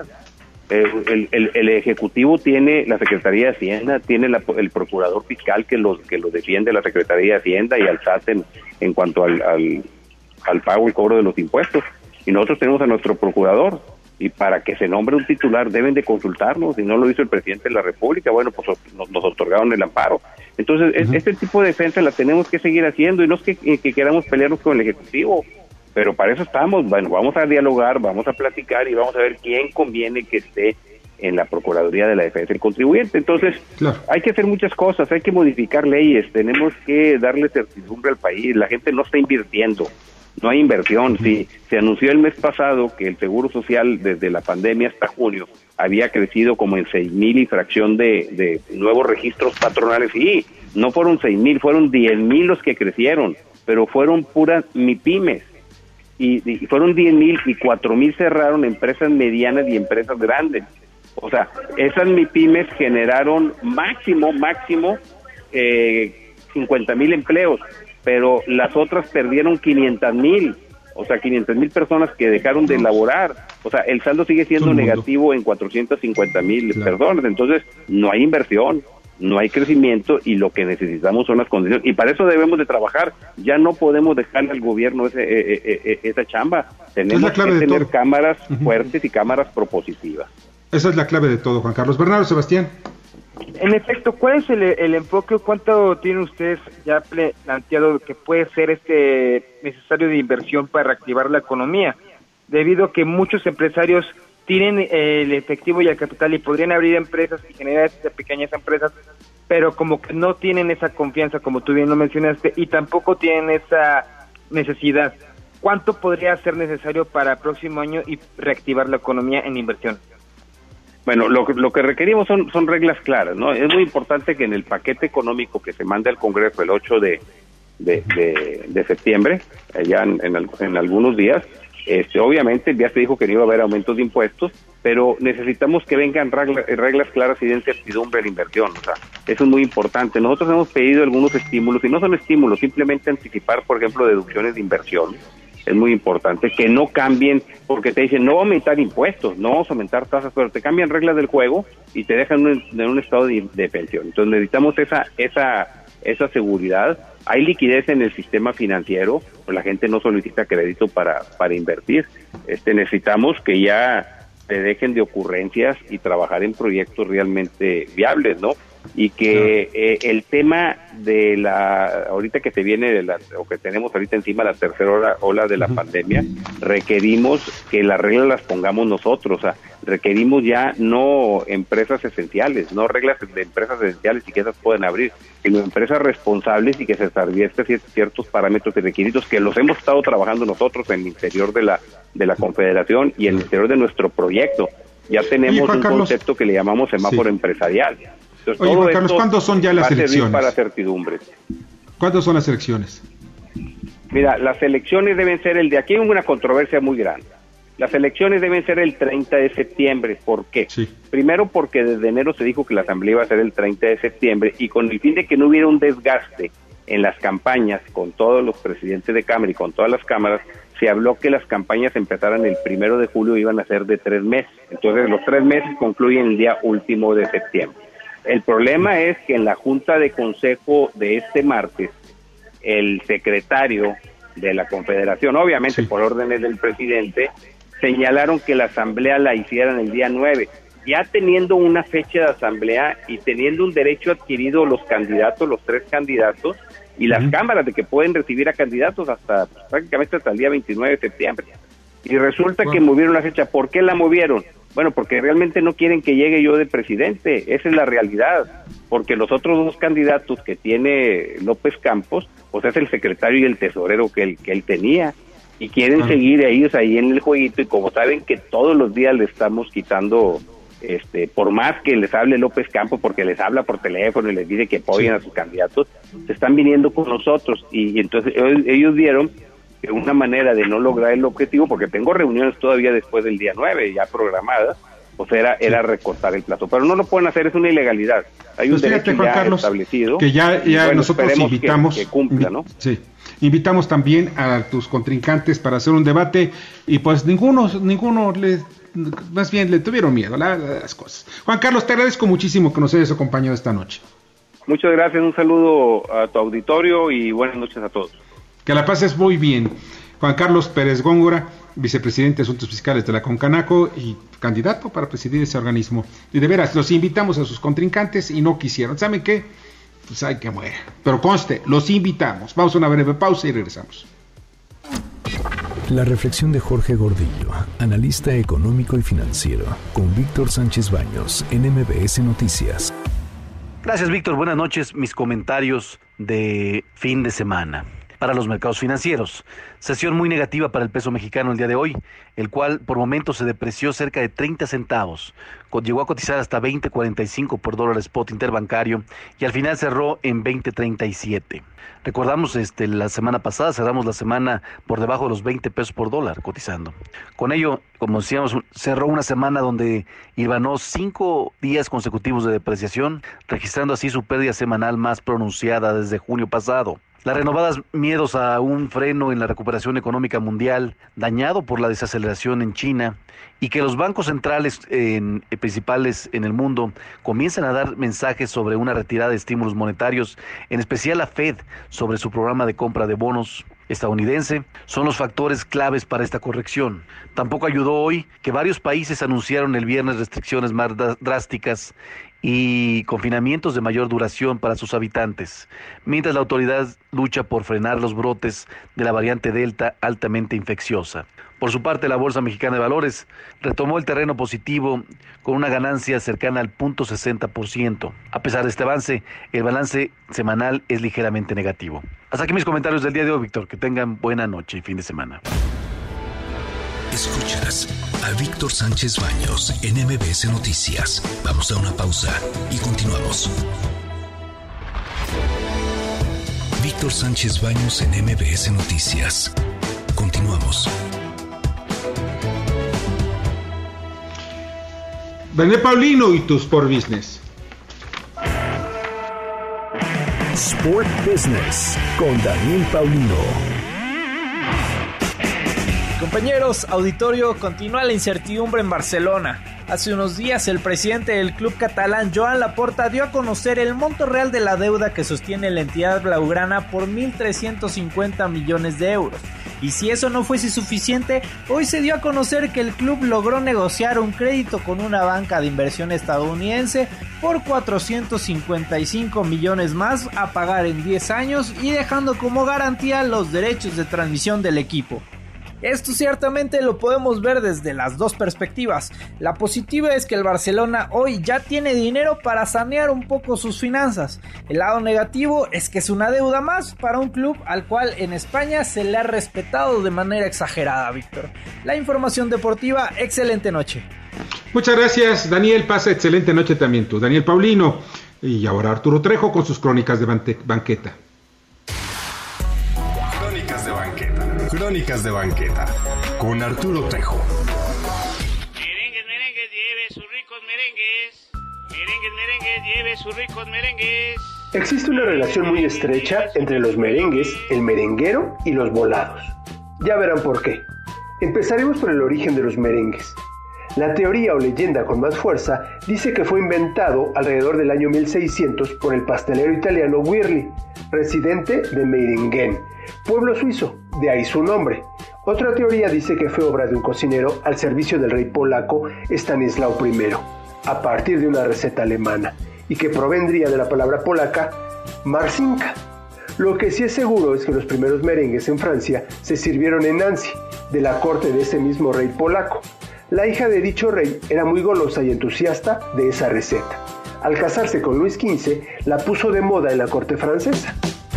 El Ejecutivo tiene la Secretaría de Hacienda, tiene el Procurador Fiscal que lo defiende, la Secretaría de Hacienda y al SAT en cuanto al pago y cobro de los impuestos, y nosotros tenemos a nuestro Procurador, y para que se nombre un titular deben de consultarnos, y no lo hizo el presidente de la República. Bueno, pues nos otorgaron el amparo. Entonces, este tipo de defensa la tenemos que seguir haciendo, y no es que queramos pelearnos con el Ejecutivo, pero para eso estamos. Bueno, vamos a dialogar, vamos a platicar y vamos a ver quién conviene que esté en la Procuraduría de la Defensa del Contribuyente. Entonces, hay que hacer muchas cosas, hay que modificar leyes, tenemos que darle certidumbre al país. La gente no está invirtiendo, no hay inversión. Sí, se anunció el mes pasado que el Seguro Social desde la pandemia hasta junio había crecido como en 6,000 y fracción de nuevos registros patronales. Sí, no fueron 6,000, fueron 10,000 los que crecieron, pero fueron puras MIPYMES. Y fueron 10,000 y 4,000 cerraron empresas medianas y empresas grandes. O sea, esas MIPYMES generaron máximo 50,000 empleos, pero las otras perdieron 500,000, o sea, 500,000 personas que dejaron de laborar. O sea, el saldo sigue siendo negativo en 450,000 personas. Entonces, no hay inversión, no hay crecimiento, y lo que necesitamos son las condiciones, y para eso debemos de trabajar. Ya no podemos dejarle al gobierno esa chamba. Tenemos que tener cámaras fuertes y cámaras propositivas. Esa es la clave de todo, Juan Carlos. Bernardo Sebastián. En efecto, ¿cuál es el enfoque? ¿Cuánto tiene usted ya planteado que puede ser necesario de inversión para reactivar la economía? Debido a que muchos empresarios tienen el efectivo y el capital y podrían abrir empresas y generar estas pequeñas empresas, pero como que no tienen esa confianza, como tú bien lo mencionaste, y tampoco tienen esa necesidad. ¿cuánto podría ser necesario para el próximo año y reactivar la economía en inversión? Bueno, lo que requerimos son reglas claras, ¿no? Es muy importante que en el paquete económico que se mande al Congreso el 8 de septiembre, ya en algunos días, obviamente ya se dijo que no iba a haber aumentos de impuestos, pero necesitamos que vengan reglas claras y den certidumbre a la inversión. O sea, eso es muy importante. Nosotros hemos pedido algunos estímulos, y no son estímulos, simplemente anticipar, por ejemplo, deducciones de inversión. Es muy importante que no cambien, porque te dicen, no va a aumentar impuestos, no vamos a aumentar tasas, pero te cambian reglas del juego y te dejan en un estado de pensión. Entonces necesitamos esa seguridad. Hay liquidez en el sistema financiero, pues la gente no solicita crédito para invertir. Necesitamos que ya se dejen de ocurrencias y trabajar en proyectos realmente viables, ¿no? Y que el tema de ahorita que se viene o que tenemos ahorita encima la tercera ola de la pandemia, requerimos que las reglas las pongamos nosotros. O sea, requerimos ya no empresas esenciales, no reglas de empresas esenciales y que esas pueden abrir, sino empresas responsables y que se establezcan ciertos parámetros y requisitos que los hemos estado trabajando nosotros en el interior de la Confederación y en el interior de nuestro proyecto. Ya tenemos un concepto que le llamamos semáforo empresarial. Entonces, oye, Juan Carlos, ¿cuándo son ya las elecciones? Para certidumbres. ¿Cuándo son las elecciones? Mira, las elecciones deben ser aquí hay una controversia muy grande. Las elecciones deben ser el 30 de septiembre. ¿Por qué? Sí. Primero, porque desde enero se dijo que la asamblea iba a ser el 30 de septiembre y con el fin de que no hubiera un desgaste en las campañas con todos los presidentes de Cámara y con todas las cámaras, se habló que las campañas empezaran el 1 de julio y iban a ser de 3 meses. Entonces, los 3 meses concluyen el día último de septiembre. El problema es que en la Junta de Consejo de este martes, el secretario de la Confederación, obviamente por órdenes del presidente, señalaron que la asamblea la hicieran el día 9. Ya teniendo una fecha de asamblea y teniendo un derecho adquirido los candidatos, los 3 candidatos, y las cámaras de que pueden recibir a candidatos prácticamente hasta el día 29 de septiembre. Y resulta que movieron la fecha. ¿Por qué la movieron? Bueno, porque realmente no quieren que llegue yo de presidente, esa es la realidad, porque los otros 2 candidatos que tiene López Campos, pues es el secretario y el tesorero que él tenía, y quieren seguir ellos ahí en el jueguito, y como saben que todos los días le estamos quitando, por más que les hable López Campos, porque les habla por teléfono y les dice que apoyen a sus candidatos, se están viniendo con nosotros, y entonces ellos vieron que una manera de no lograr el objetivo, porque tengo reuniones todavía después del día 9 ya programadas, pues era recortar el plazo, pero no lo pueden hacer, es una ilegalidad. Hay un derecho Juan ya Carlos, establecido que ya bueno, nosotros invitamos que cumpla, ¿no? Sí. Invitamos también a tus contrincantes para hacer un debate y pues ninguno más bien le tuvieron miedo a las cosas. Juan Carlos, te agradezco muchísimo que nos hayas acompañado esta noche. Muchas gracias, un saludo a tu auditorio y buenas noches a todos. Que la pases muy bien. Juan Carlos Pérez Góngora, vicepresidente de Asuntos Fiscales de la Concanaco y candidato para presidir ese organismo. Y de veras, los invitamos a sus contrincantes y no quisieron. ¿Saben qué? Pues hay que muera. Pero conste, los invitamos. Vamos a una breve pausa y regresamos. La reflexión de Jorge Gordillo, analista económico y financiero, con Víctor Sánchez Baños en MBS Noticias. Gracias, Víctor. Buenas noches. Mis comentarios de fin de semana. Para los mercados financieros, sesión muy negativa para el peso mexicano el día de hoy, el cual por momentos se depreció cerca de 30 centavos, llegó a cotizar hasta 20.45 por dólar spot interbancario y al final cerró en 20.37. Recordamos la semana pasada, cerramos la semana por debajo de los 20 pesos por dólar cotizando. Con ello, como decíamos, cerró una semana donde hilvanó 5 días consecutivos de depreciación, registrando así su pérdida semanal más pronunciada desde junio pasado. Las renovadas miedos a un freno en la recuperación económica mundial, dañado por la desaceleración en China, y que los bancos centrales principales en el mundo comiencen a dar mensajes sobre una retirada de estímulos monetarios, en especial la Fed sobre su programa de compra de bonos estadounidense, son los factores claves para esta corrección. Tampoco ayudó hoy que varios países anunciaron el viernes restricciones más drásticas y confinamientos de mayor duración para sus habitantes, mientras la autoridad lucha por frenar los brotes de la variante Delta altamente infecciosa. Por su parte, la Bolsa Mexicana de Valores retomó el terreno positivo con una ganancia cercana al 0.60%. A pesar de este avance, el balance semanal es ligeramente negativo. Hasta aquí mis comentarios del día de hoy, Víctor. Que tengan buena noche y fin de semana. Escuchas a Víctor Sánchez Baños en MBS Noticias. Vamos a una pausa y continuamos. Víctor Sánchez Baños en MBS Noticias. Continuamos. Daniel Paulino y tu Sport Business. Sport Business con Daniel Paulino. Compañeros, auditorio, continúa la incertidumbre en Barcelona. Hace unos días el presidente del club catalán, Joan Laporta, dio a conocer el monto real de la deuda que sostiene la entidad blaugrana por 1.350 millones de euros. Y si eso no fuese suficiente, hoy se dio a conocer que el club logró negociar un crédito con una banca de inversión estadounidense por 455 millones más a pagar en 10 años y dejando como garantía los derechos de transmisión del equipo. Esto ciertamente lo podemos ver desde las dos perspectivas. La positiva es que el Barcelona hoy ya tiene dinero para sanear un poco sus finanzas. El lado negativo es que es una deuda más para un club al cual en España se le ha respetado de manera exagerada, Víctor. La información deportiva, excelente noche. Muchas gracias, Daniel. Pasa excelente noche también tú, Daniel Paulino. Y ahora Arturo Trejo con sus crónicas de banqueta. Crónicas de banqueta con Arturo Trejo. Merengues, merengues, lleve sus ricos merengues. Merengues, merengues, lleve sus ricos merengues. Existe una relación muy estrecha entre los merengues, el merenguero y los volados. Ya verán por qué. Empezaremos por el origen de los merengues. La teoría o leyenda con más fuerza dice que fue inventado alrededor del año 1600 por el pastelero italiano Wirli, residente de Meiringen, pueblo suizo, de ahí su nombre. Otra teoría dice que fue obra de un cocinero al servicio del rey polaco Stanislao I, a partir de una receta alemana, y que provendría de la palabra polaca marzinka. Lo que sí es seguro es que los primeros merengues en Francia se sirvieron en Nancy, de la corte de ese mismo rey polaco. La hija de dicho rey era muy golosa y entusiasta de esa receta. Al casarse con Luis XV, la puso de moda en la corte francesa.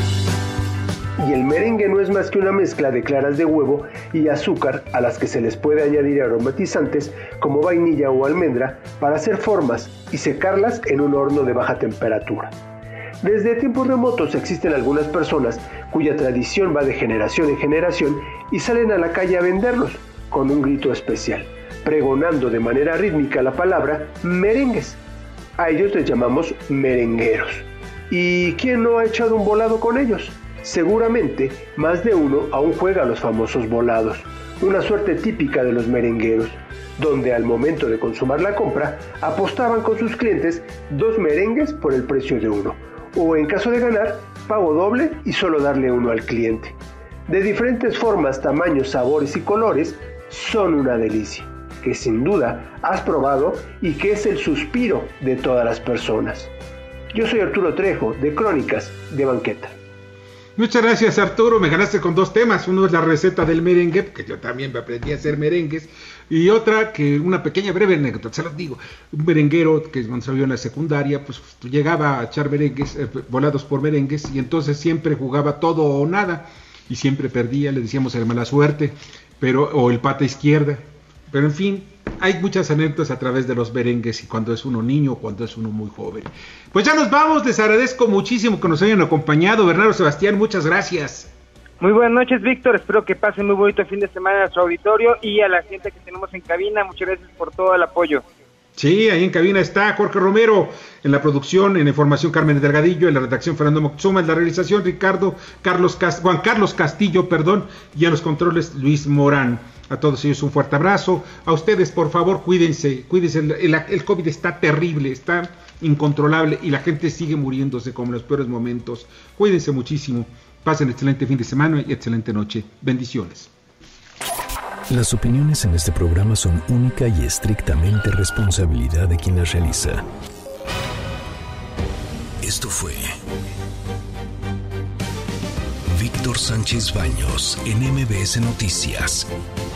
Y el merengue no es más que una mezcla de claras de huevo y azúcar a las que se les puede añadir aromatizantes como vainilla o almendra para hacer formas y secarlas en un horno de baja temperatura. Desde tiempos remotos existen algunas personas cuya tradición va de generación en generación y salen a la calle a venderlos con un grito especial, pregonando de manera rítmica la palabra merengues. A ellos les llamamos merengueros. ¿Y quién no ha echado un volado con ellos? Seguramente más de uno aún juega a los famosos volados, una suerte típica de los merengueros, donde al momento de consumar la compra apostaban con sus clientes 2 merengues por el precio de uno, o en caso de ganar, pago doble y solo darle uno al cliente. De diferentes formas, tamaños, sabores y colores, son una delicia, que sin duda has probado y que es el suspiro de todas las personas. Yo soy Arturo Trejo, de Crónicas de Banqueta. Muchas gracias, Arturo. Me ganaste con 2 temas. Uno es la receta del merengue, que yo también aprendí a hacer merengues. Y otra, que una pequeña breve anécdota, se los digo. Un merenguero que cuando salió en la secundaria, pues llegaba a echar merengues, volados por merengues, y entonces siempre jugaba todo o nada. Y siempre perdía, le decíamos el mala suerte, o el pata izquierda. Pero en fin, hay muchas anécdotas a través de los merengues y cuando es uno niño o cuando es uno muy joven. Pues ya nos vamos, les agradezco muchísimo que nos hayan acompañado. Bernardo Sebastián, muchas gracias. Muy buenas noches, Víctor, espero que pasen muy bonito fin de semana a nuestro auditorio y a la gente que tenemos en cabina. Muchas gracias por todo el apoyo. Sí, ahí en cabina está Jorge Romero, en la producción, en la información Carmen Delgadillo, en la redacción Fernando Moctezuma, en la realización Juan Carlos Castillo, y a los controles Luis Morán. A todos ellos un fuerte abrazo. A ustedes, por favor, cuídense. El COVID está terrible, está incontrolable y la gente sigue muriéndose como en los peores momentos. Cuídense muchísimo. Pasen excelente fin de semana y excelente noche. Bendiciones. Las opiniones en este programa son única y estrictamente responsabilidad de quien las realiza. Esto fue Víctor Sánchez Baños en MBS Noticias.